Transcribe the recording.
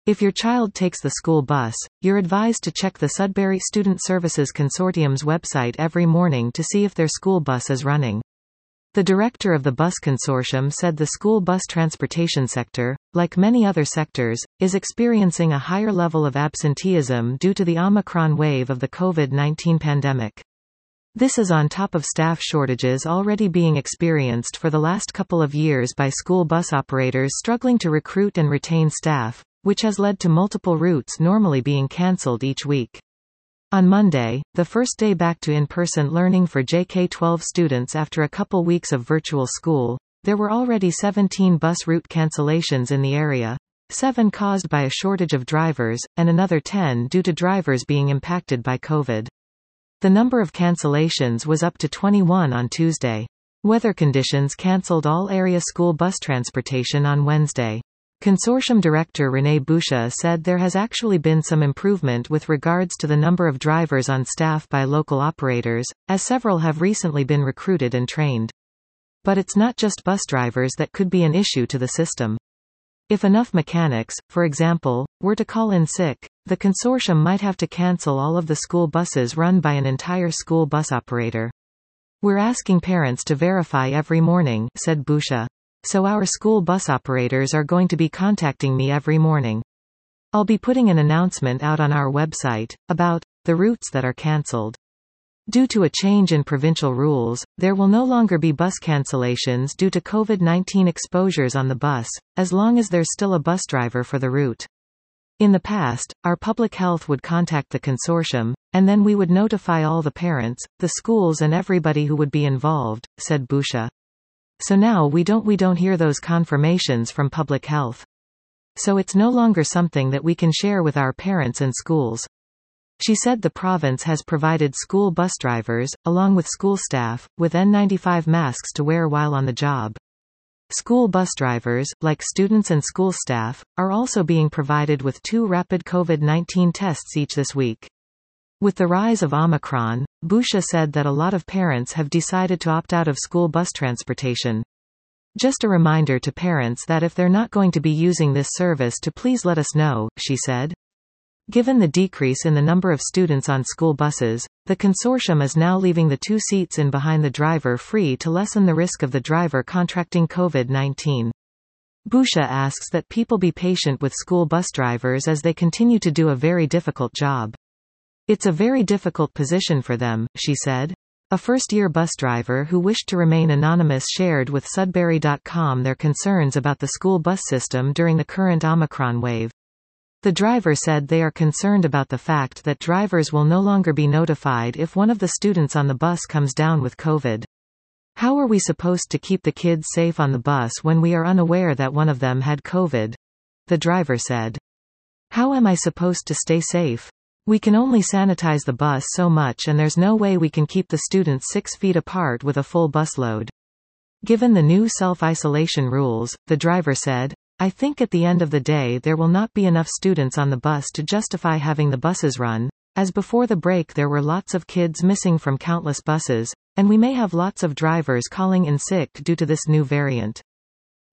If your child takes the school bus, you're advised to check the Sudbury Student Services Consortium's website every morning to see if their school bus is running. The director of the bus consortium said the school bus transportation sector, like many other sectors, is experiencing a higher level of absenteeism due to the Omicron wave of the COVID-19 pandemic. This is on top of staff shortages already being experienced for the last couple of years by school bus operators struggling to recruit and retain staff, which has led to multiple routes normally being cancelled each week. On Monday, the first day back to in-person learning for JK-12 students after a couple weeks of virtual school, there were already 17 bus route cancellations in the area, 7 caused by a shortage of drivers, and another 10 due to drivers being impacted by COVID. The number of cancellations was up to 21 on Tuesday. Weather conditions cancelled all area school bus transportation on Wednesday. Consortium director René Boucher said there has actually been some improvement with regards to the number of drivers on staff by local operators, as several have recently been recruited and trained. But it's not just bus drivers that could be an issue to the system. If enough mechanics, for example, were to call in sick, the consortium might have to cancel all of the school buses run by an entire school bus operator. We're asking parents to verify every morning, said Boucher. So our school bus operators are going to be contacting me every morning. I'll be putting an announcement out on our website about the routes that are cancelled. Due to a change in provincial rules, there will no longer be bus cancellations due to COVID-19 exposures on the bus, as long as there's still a bus driver for the route. In the past, our public health would contact the consortium, and then we would notify all the parents, the schools and everybody who would be involved, said Boucher. So now we don't hear those confirmations from public health. So it's no longer something that we can share with our parents and schools. She said the province has provided school bus drivers, along with school staff, with N95 masks to wear while on the job. School bus drivers, like students and school staff, are also being provided with 2 rapid COVID-19 tests each this week. With the rise of Omicron, Boucher said that a lot of parents have decided to opt out of school bus transportation. Just a reminder to parents that if they're not going to be using this service to please let us know, she said. Given the decrease in the number of students on school buses, the consortium is now leaving the 2 seats in behind the driver free to lessen the risk of the driver contracting COVID-19. Boucher asks that people be patient with school bus drivers as they continue to do a very difficult job. It's a very difficult position for them, she said. A first-year bus driver who wished to remain anonymous shared with Sudbury.com their concerns about the school bus system during the current Omicron wave. The driver said they are concerned about the fact that drivers will no longer be notified if one of the students on the bus comes down with COVID. How are we supposed to keep the kids safe on the bus when we are unaware that one of them had COVID? The driver said. How am I supposed to stay safe? We can only sanitize the bus so much and there's no way we can keep the students 6 feet apart with a full busload. Given the new self-isolation rules, the driver said, I think at the end of the day there will not be enough students on the bus to justify having the buses run, as before the break there were lots of kids missing from countless buses, and we may have lots of drivers calling in sick due to this new variant.